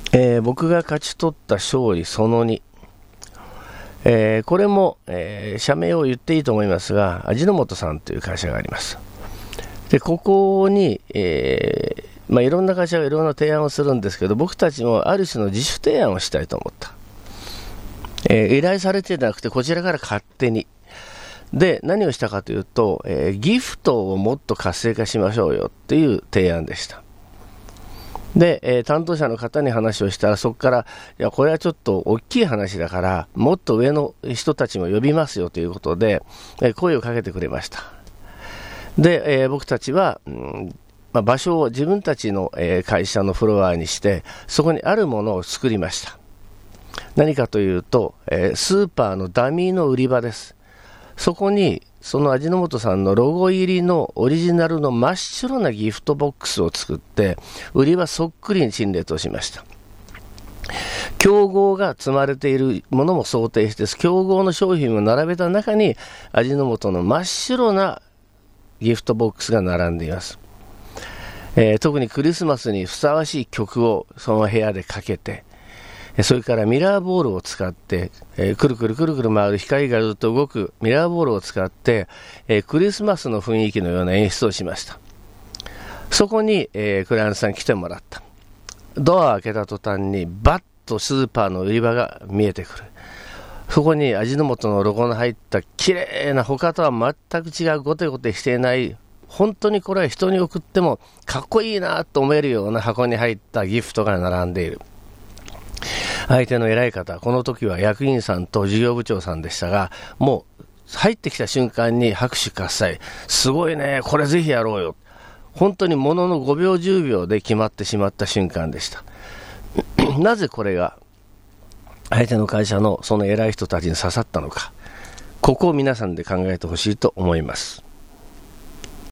僕が勝ち取った勝利その2、これも、社名を言っていいと思いますが、味の素さんという会社があります。でここに、いろんな会社がいろんな提案をするんですけど、僕たちもある種の自主提案をしたいと思った。依頼されてなくてこちらから勝手に。で何をしたかというと、ギフトをもっと活性化しましょうよっていう提案でした。で、担当者の方に話をしたら、そこからいやこれはちょっと大きい話だからもっと上の人たちも呼びますよということで、声をかけてくれました。で、僕たちは、場所を自分たちの、会社のフロアにして、そこにあるものを作りました。何かというと、スーパーのダミーの売り場です。そこにその味の素さんのロゴ入りのオリジナルの真っ白なギフトボックスを作って、売り場そっくりに陳列をしました。競合が積まれているものも想定して、競合の商品を並べた中に味の素の真っ白なギフトボックスが並んでいます。特にクリスマスにふさわしい曲をその部屋でかけて、それからミラーボールを使って、くるくるくるくる回る光がずっと動くミラーボールを使って、クリスマスの雰囲気のような演出をしました。そこに、クライアントさんに来てもらった。ドアを開けた途端にバッとスーパーの売り場が見えてくる。そこに味の素のロゴの入った綺麗な、他とは全く違うゴテゴテしていない、本当にこれは人に送ってもかっこいいなと思えるような箱に入ったギフトが並んでいる。相手の偉い方、この時は役員さんと事業部長さんでしたが、もう入ってきた瞬間に拍手喝采、すごいね、これぜひやろうよ。本当にものの5秒10秒で決まってしまった瞬間でしたなぜこれが相手の会社のその偉い人たちに刺さったのか、ここを皆さんで考えてほしいと思います。